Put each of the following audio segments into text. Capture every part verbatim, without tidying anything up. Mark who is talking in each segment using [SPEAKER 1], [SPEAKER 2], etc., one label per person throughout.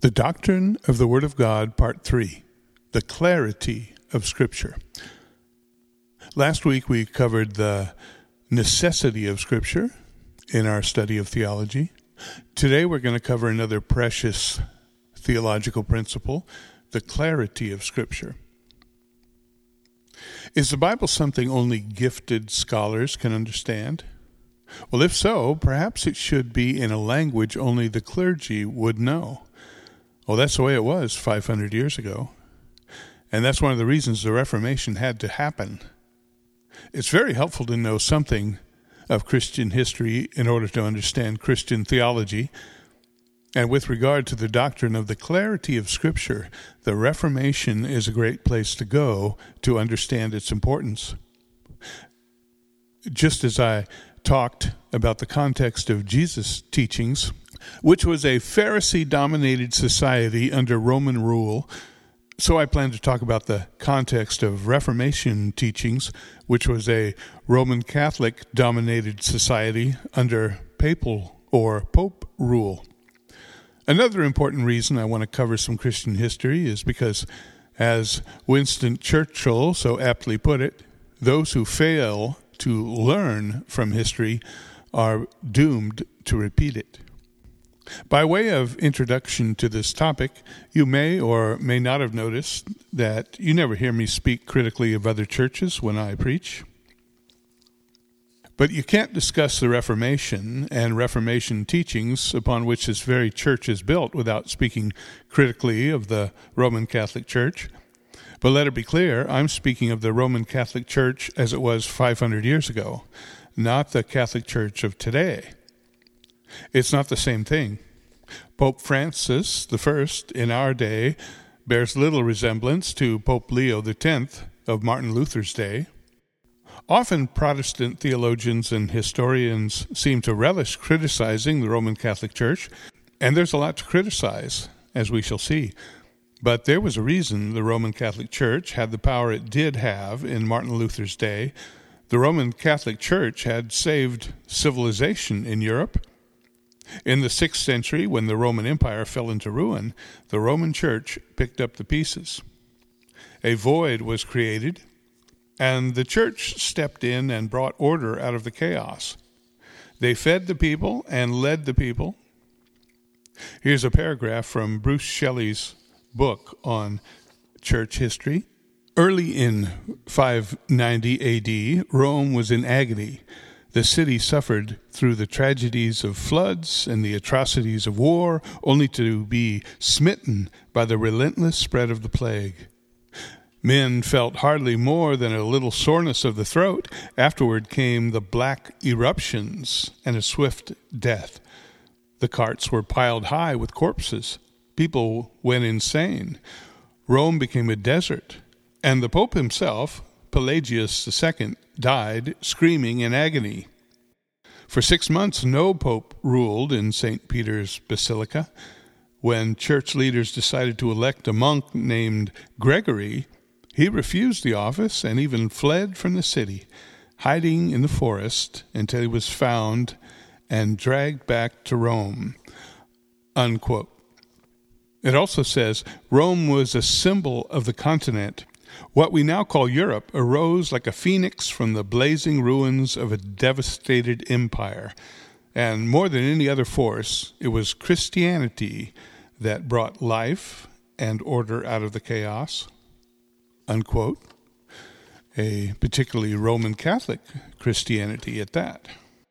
[SPEAKER 1] The Doctrine of the Word of God, Part three, The Clarity of Scripture. Last week we covered the necessity of Scripture in our study of theology. Today we're going to cover another precious theological principle, the clarity of Scripture. Is the Bible something only gifted scholars can understand? Well, if so, perhaps it should be in a language only the clergy would know. Well, that's the way it was five hundred years ago. And that's one of the reasons the Reformation had to happen. It's very helpful to know something of Christian history in order to understand Christian theology. And with regard to the doctrine of the clarity of Scripture, the Reformation is a great place to go to understand its importance. Just as I talked about the context of Jesus' teachings, which was a Pharisee-dominated society under Roman rule, so I plan to talk about the context of Reformation teachings, which was a Roman Catholic-dominated society under papal or pope rule. Another important reason I want to cover some Christian history is because, as Winston Churchill so aptly put it, those who fail to learn from history are doomed to repeat it. By way of introduction to this topic, you may or may not have noticed that you never hear me speak critically of other churches when I preach. But you can't discuss the Reformation and Reformation teachings upon which this very church is built without speaking critically of the Roman Catholic Church. But let it be clear, I'm speaking of the Roman Catholic Church as it was five hundred years ago, not the Catholic Church of today. It's not the same thing. Pope Francis the First in our day bears little resemblance to Pope Leo the Tenth of Martin Luther's day. Often Protestant theologians and historians seem to relish criticizing the Roman Catholic Church, and there's a lot to criticize, as we shall see. But there was a reason the Roman Catholic Church had the power it did have in Martin Luther's day. The Roman Catholic Church had saved civilization in Europe. In the sixth century, when the Roman Empire fell into ruin, the Roman Church picked up the pieces. A void was created, and the Church stepped in and brought order out of the chaos. They fed the people and led the people. Here's a paragraph from Bruce Shelley's book on church history. Early in five ninety A D, Rome was in agony. The city suffered through the tragedies of floods and the atrocities of war, only to be smitten by the relentless spread of the plague. Men felt hardly more than a little soreness of the throat. Afterward came the black eruptions and a swift death. The carts were piled high with corpses. People went insane. Rome became a desert, and the Pope himself, Pelagius the Second, died screaming in agony. For six months, no pope ruled in Saint Peter's Basilica. When church leaders decided to elect a monk named Gregory, he refused the office and even fled from the city, hiding in the forest until he was found and dragged back to Rome. Unquote. It also says, Rome was a symbol of the continent. What we now call Europe arose like a phoenix from the blazing ruins of a devastated empire. And more than any other force, it was Christianity that brought life and order out of the chaos. Unquote. A particularly Roman Catholic Christianity at that.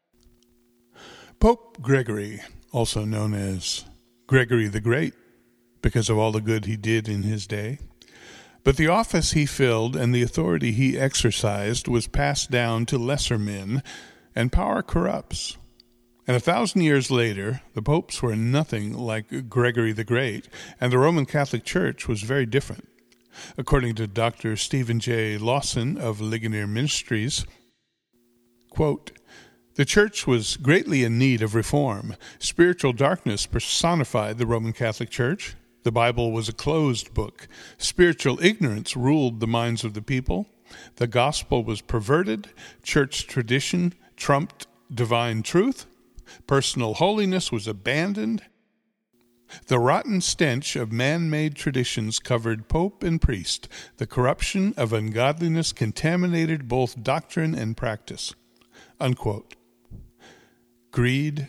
[SPEAKER 1] Pope Gregory, also known as Gregory the Great, because of all the good he did in his day. But the office he filled and the authority he exercised was passed down to lesser men, and power corrupts. And a thousand years later, the popes were nothing like Gregory the Great, and the Roman Catholic Church was very different. According to Doctor Stephen J. Lawson of Ligonier Ministries, quote, the church was greatly in need of reform. Spiritual darkness personified the Roman Catholic Church. The Bible was a closed book. Spiritual ignorance ruled the minds of the people. The gospel was perverted. Church tradition trumped divine truth. Personal holiness was abandoned. The rotten stench of man-made traditions covered pope and priest. The corruption of ungodliness contaminated both doctrine and practice. Unquote. Greed,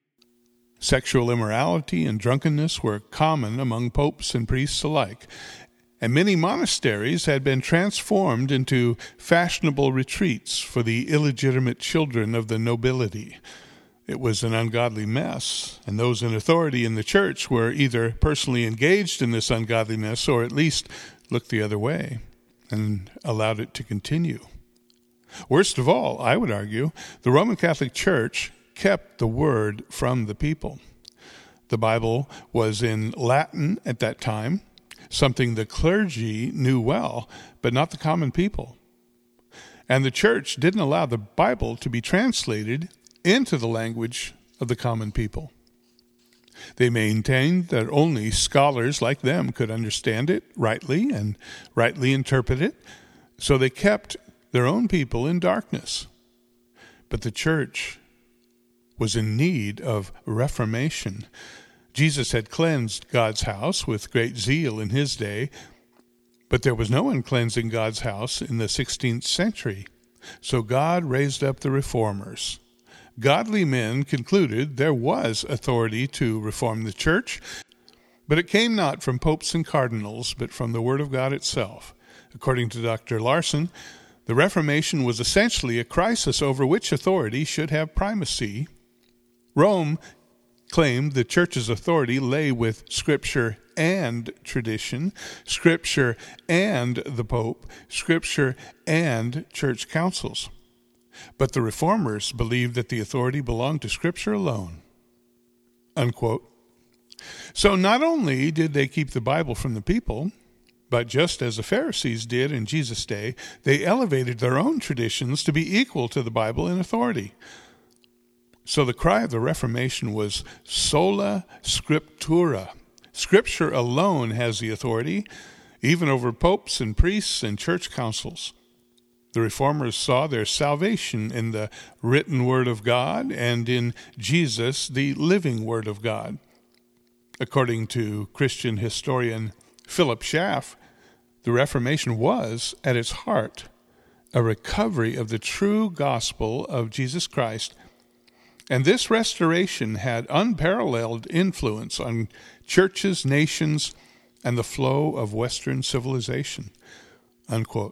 [SPEAKER 1] sexual immorality, and drunkenness were common among popes and priests alike, and many monasteries had been transformed into fashionable retreats for the illegitimate children of the nobility. It was an ungodly mess, and those in authority in the church were either personally engaged in this ungodliness or at least looked the other way and allowed it to continue. Worst of all, I would argue, the Roman Catholic Church kept the word from the people. The Bible was in Latin at that time, something the clergy knew well, but not the common people. And the church didn't allow the Bible to be translated into the language of the common people. They maintained that only scholars like them could understand it rightly and rightly interpret it, so they kept their own people in darkness. But the church was in need of reformation. Jesus had cleansed God's house with great zeal in his day, but there was no one cleansing God's house in the sixteenth century. So God raised up the reformers. Godly men concluded there was authority to reform the church, but it came not from popes and cardinals, but from the Word of God itself. According to Doctor Larson, the Reformation was essentially a crisis over which authority should have primacy. Rome claimed the church's authority lay with Scripture and tradition, Scripture and the Pope, Scripture and church councils. But the reformers believed that the authority belonged to Scripture alone. Unquote. So not only did they keep the Bible from the people, but just as the Pharisees did in Jesus' day, they elevated their own traditions to be equal to the Bible in authority. So the cry of the Reformation was sola scriptura. Scripture alone has the authority, even over popes and priests and church councils. The Reformers saw their salvation in the written Word of God and in Jesus, the living Word of God. According to Christian historian Philip Schaff, the Reformation was, at its heart, a recovery of the true gospel of Jesus Christ, and this restoration had unparalleled influence on churches, nations, and the flow of Western civilization. Unquote.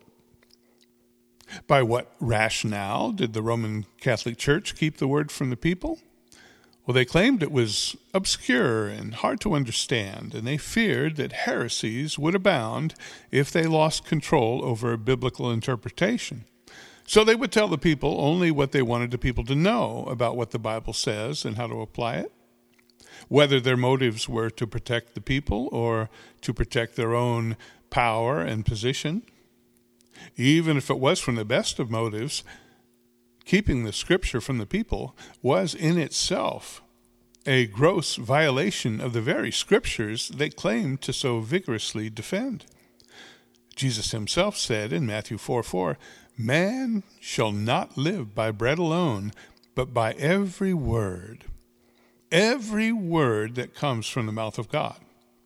[SPEAKER 1] By what rationale did the Roman Catholic Church keep the word from the people? Well, they claimed it was obscure and hard to understand, and they feared that heresies would abound if they lost control over biblical interpretation. So they would tell the people only what they wanted the people to know about what the Bible says and how to apply it. Whether their motives were to protect the people or to protect their own power and position. Even if it was from the best of motives, keeping the Scripture from the people was in itself a gross violation of the very Scriptures they claimed to so vigorously defend. Jesus himself said in Matthew four four, "Man shall not live by bread alone, but by every word, every word that comes from the mouth of God."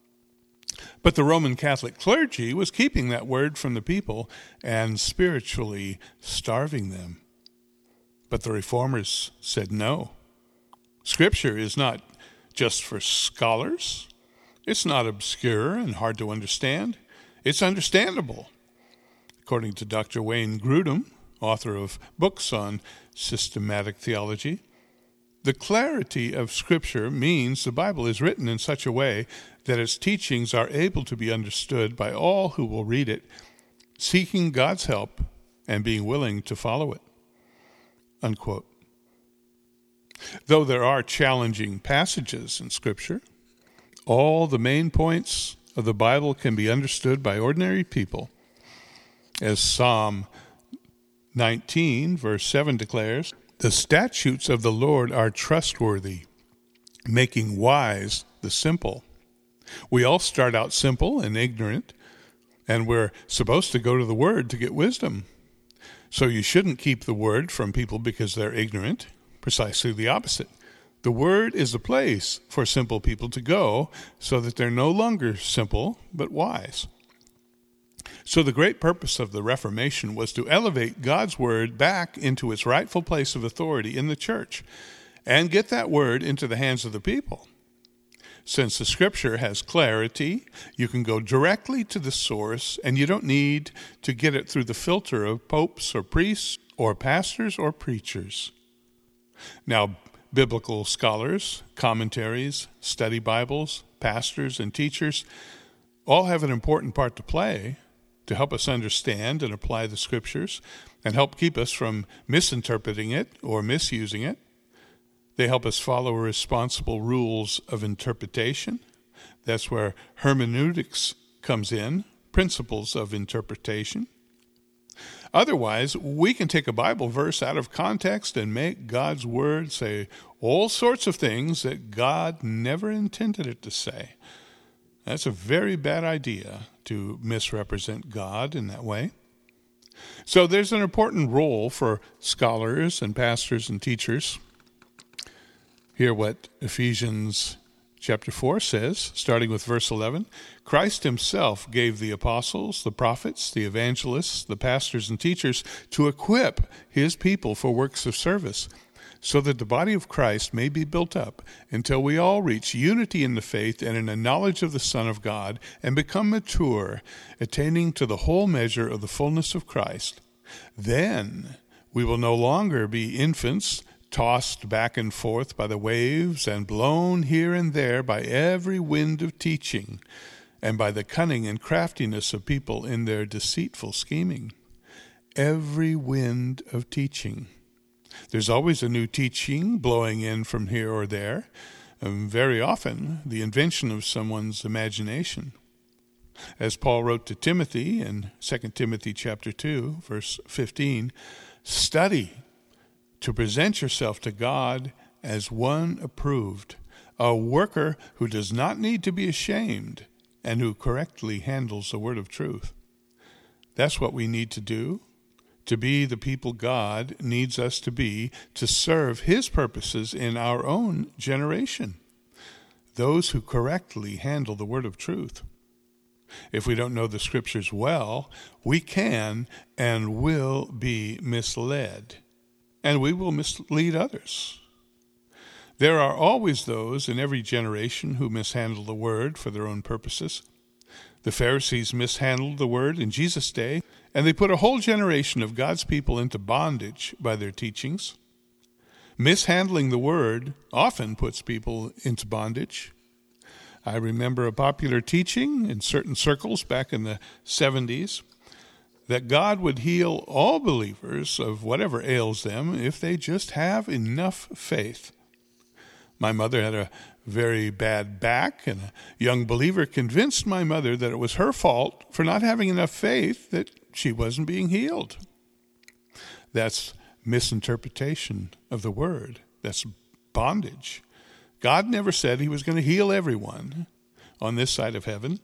[SPEAKER 1] But the Roman Catholic clergy was keeping that word from the people and spiritually starving them. But the reformers said no. Scripture is not just for scholars. It's not obscure and hard to understand. It's understandable. According to Doctor Wayne Grudem, author of books on systematic theology, the clarity of Scripture means the Bible is written in such a way that its teachings are able to be understood by all who will read it, seeking God's help and being willing to follow it. Unquote. Though there are challenging passages in Scripture, all the main points of the Bible can be understood by ordinary people. As Psalm nineteen, verse seven declares, "The statutes of the Lord are trustworthy, making wise the simple." We all start out simple and ignorant, and we're supposed to go to the Word to get wisdom. So you shouldn't keep the Word from people because they're ignorant. Precisely the opposite. The Word is a place for simple people to go so that they're no longer simple, but wise. So the great purpose of the Reformation was to elevate God's Word back into its rightful place of authority in the church and get that Word into the hands of the people. Since the Scripture has clarity, you can go directly to the source, and you don't need to get it through the filter of popes or priests or pastors or preachers. Now, biblical scholars, commentaries, study Bibles, pastors, and teachers all have an important part to play to help us understand and apply the Scriptures and help keep us from misinterpreting it or misusing it. They help us follow responsible rules of interpretation. That's where hermeneutics comes in, principles of interpretation. Otherwise, we can take a Bible verse out of context and make God's Word say all sorts of things that God never intended it to say. That's a very bad idea to misrepresent God in that way. So there's an important role for scholars and pastors and teachers. Hear what Ephesians chapter four says, starting with verse eleven. Christ himself gave the apostles, the prophets, the evangelists, the pastors and teachers to equip his people for works of service, so that the body of Christ may be built up until we all reach unity in the faith and in the knowledge of the Son of God and become mature, attaining to the whole measure of the fullness of Christ. Then we will no longer be infants, tossed back and forth by the waves and blown here and there by every wind of teaching and by the cunning and craftiness of people in their deceitful scheming. Every wind of teaching. There's always a new teaching blowing in from here or there, and very often the invention of someone's imagination. As Paul wrote to Timothy in Second Timothy chapter two, verse fifteen, study to present yourself to God as one approved, a worker who does not need to be ashamed and who correctly handles the word of truth. That's what we need to do, to be the people God needs us to be, to serve his purposes in our own generation, those who correctly handle the word of truth. If we don't know the Scriptures well, we can and will be misled, and we will mislead others. There are always those in every generation who mishandle the word for their own purposes. The Pharisees mishandled the word in Jesus' day, and they put a whole generation of God's people into bondage by their teachings. Mishandling the word often puts people into bondage. I remember a popular teaching in certain circles back in the seventies that God would heal all believers of whatever ails them if they just have enough faith. My mother had a very bad back, and a young believer convinced my mother that it was her fault for not having enough faith that she wasn't being healed. That's misinterpretation of the word. That's bondage. God never said he was going to heal everyone on this side of heaven.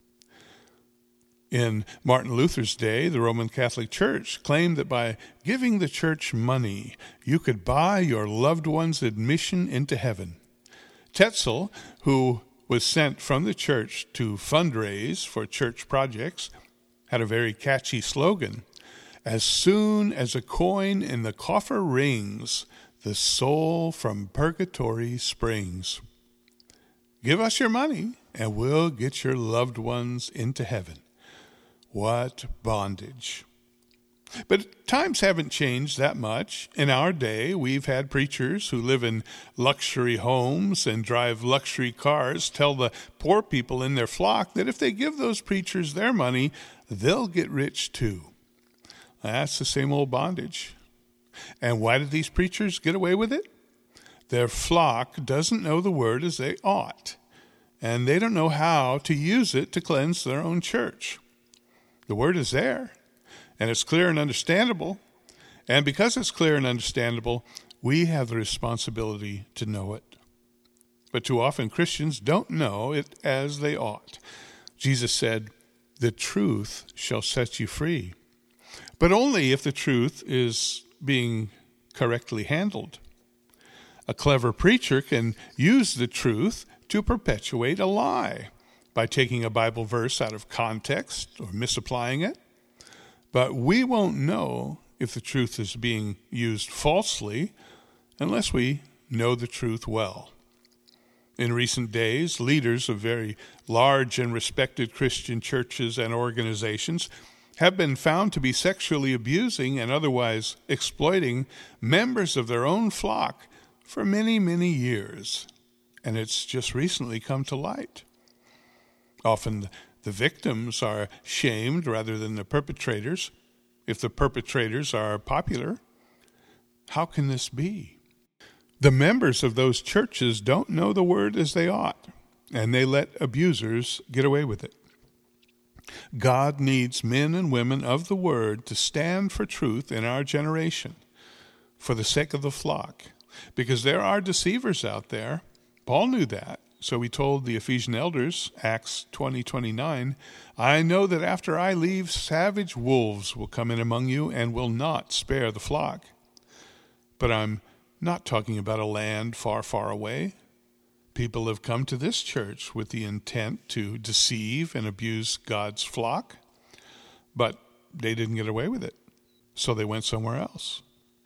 [SPEAKER 1] In Martin Luther's day, the Roman Catholic Church claimed that by giving the church money, you could buy your loved one's admission into heaven. Tetzel, who was sent from the church to fundraise for church projects, had a very catchy slogan: as soon as a coin in the coffer rings, the soul from purgatory springs. Give us your money, and we'll get your loved ones into heaven. What bondage. But times haven't changed that much. In our day, we've had preachers who live in luxury homes and drive luxury cars tell the poor people in their flock that if they give those preachers their money, they'll get rich too. That's the same old bondage. And why did these preachers get away with it? Their flock doesn't know the word as they ought, and they don't know how to use it to cleanse their own church. The word is there, and it's clear and understandable. And because it's clear and understandable, we have the responsibility to know it. But too often Christians don't know it as they ought. Jesus said, "The truth shall set you free," but only if the truth is being correctly handled. A clever preacher can use the truth to perpetuate a lie by taking a Bible verse out of context or misapplying it. But we won't know if the truth is being used falsely unless we know the truth well. In recent days, leaders of very large and respected Christian churches and organizations have been found to be sexually abusing and otherwise exploiting members of their own flock for many, many years. And it's just recently come to light. Often the victims are shamed rather than the perpetrators. If the perpetrators are popular, how can this be? The members of those churches don't know the word as they ought, and they let abusers get away with it. God needs men and women of the word to stand for truth in our generation for the sake of the flock, because there are deceivers out there. Paul knew that, so he told the Ephesian elders, Acts twenty twenty-nine, I know that after I leave, savage wolves will come in among you and will not spare the flock. But I'm not talking about a land far, far away. People have come to this church with the intent to deceive and abuse God's flock, but they didn't get away with it, so they went somewhere else.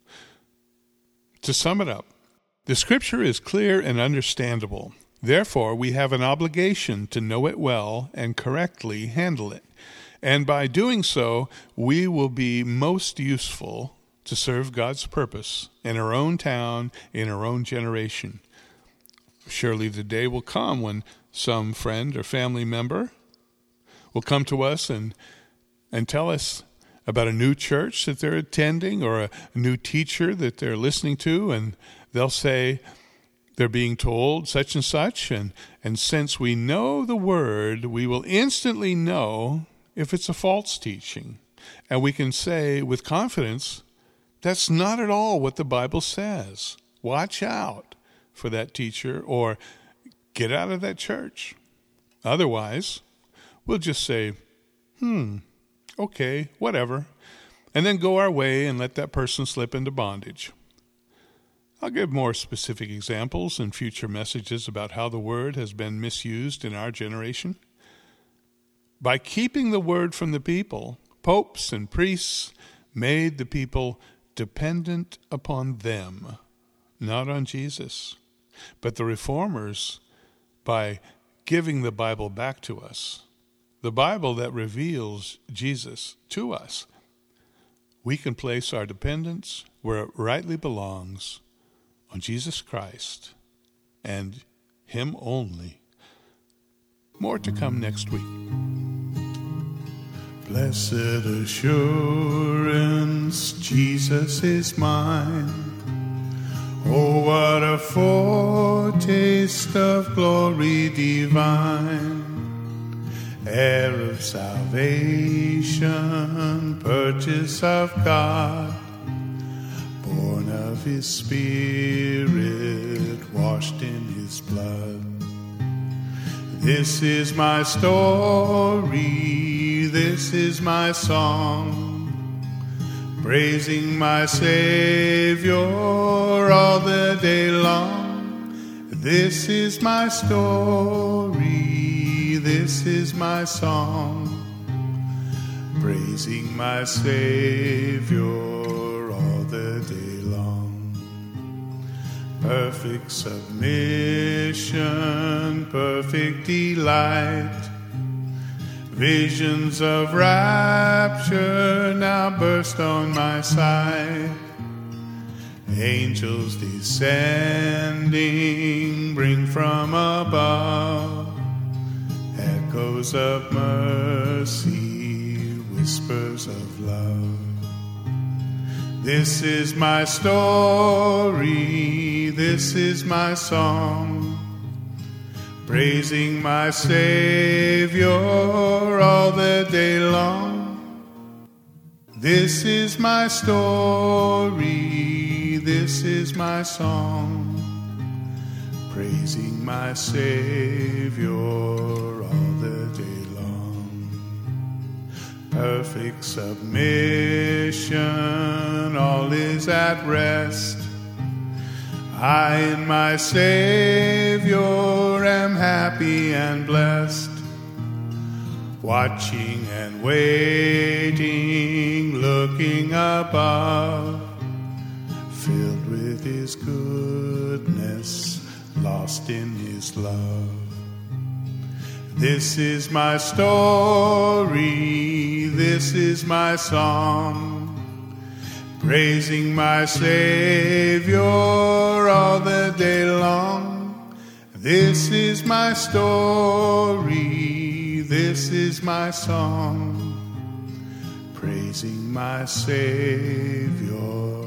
[SPEAKER 1] To sum it up, the Scripture is clear and understandable. Therefore, we have an obligation to know it well and correctly handle it. And by doing so, we will be most useful to serve God's purpose in our own town, in our own generation. Surely the day will come when some friend or family member will come to us and and tell us about a new church that they're attending or a new teacher that they're listening to, and they'll say they're being told such and such, and, and since we know the word, we will instantly know if it's a false teaching. And we can say with confidence, that's not at all what the Bible says. Watch out for that teacher, or get out of that church. Otherwise, we'll just say, hmm, okay, whatever, and then go our way and let that person slip into bondage. I'll give more specific examples in future messages about how the word has been misused in our generation. By keeping the word from the people, popes and priests made the people dependent upon them, not on Jesus. But the reformers, by giving the Bible back to us, the Bible that reveals Jesus to us, we can place our dependence where it rightly belongs, on Jesus Christ and Him only. More to come next week. Blessed assurance, Jesus is mine. Oh, what a foretaste of glory divine, heir of salvation, purchase of God, born of His Spirit, washed in His blood. This is my story, this is my song, praising my Savior all the day long. This is my story, this is my song, praising my Savior all the day long. Perfect submission, perfect delight, visions of rapture now burst on my sight. Angels descending bring from above echoes of mercy, whispers of love. This is my story, this is my song, praising my Savior all the day long. This is my story, this is my song, praising my Savior all the day long. Perfect submission, all is at rest. I in my Savior am happy and blessed, watching and waiting, looking above, filled with His goodness, lost in His love. This is my story, this is my song, praising my Savior all the day long. This is my story, this is my song, praising my Savior.